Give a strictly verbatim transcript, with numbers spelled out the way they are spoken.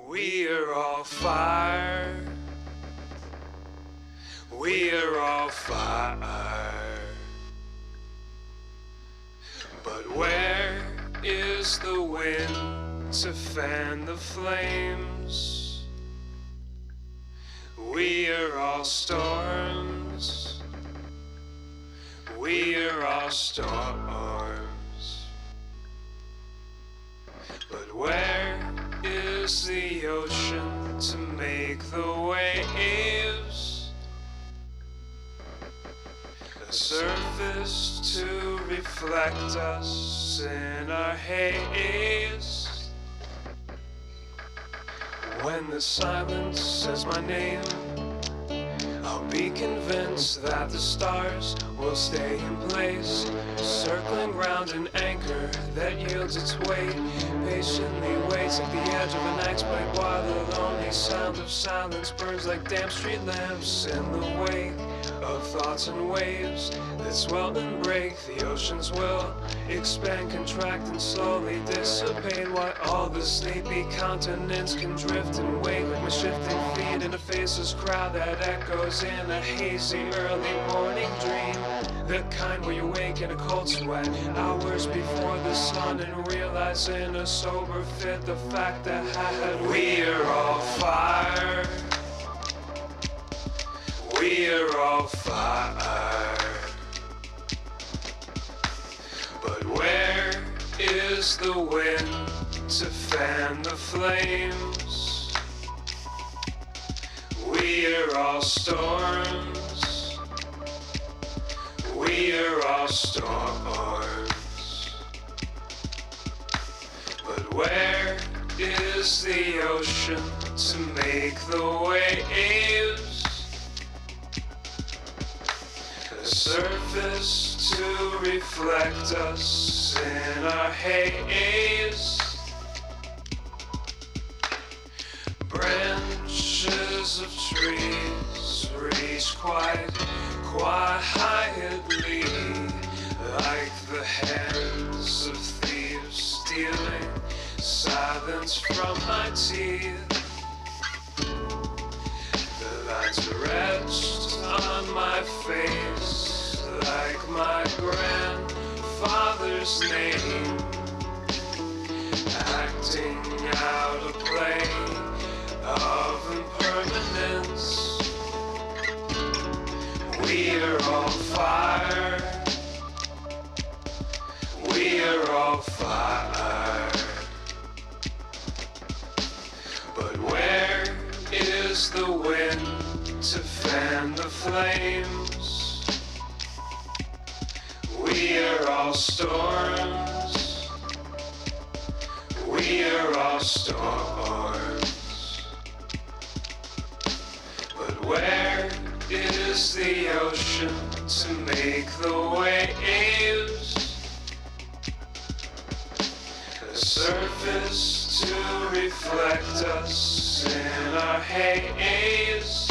We are all fire. We are all fire. But where is the wind to fan the flames? We are all storms. We are all storms. But where is the ocean to make the waves? A surface to reflect us in our haze. When the silence says my name, I'll be convinced that the stars will stay in place, circling round an anchor that yields its weight, patiently waits at the edge of an exploit while the lonely sound of silence burns like damp street lamps in the wake of thoughts and waves that swell and break. The oceans will expand, contract, and slowly dissipate, while all the sleepy continents can drift and wake like my shifting feet in a faceless crowd that echoes in a hazy early morning dream, the kind where you wake in a cold sweat hours before the sun and realize in a sober fit the fact that we are all fire. We are all fire. But where is the wind to fan the flames? We are all storms. We are all storms. But where is the ocean to make the waves? A surface to reflect us in our haze. Branches of trees reach quite quietly, like the hands of thieves stealing silence from my teeth. The lines are etched on my face like my grandfather's name, acting out a play of impermanence. We are all fire. We are all fire. But where is the wind to fan the flames? We are all storms. We are all storms. But where is the ocean to make the waves? A surface to reflect us in our haze.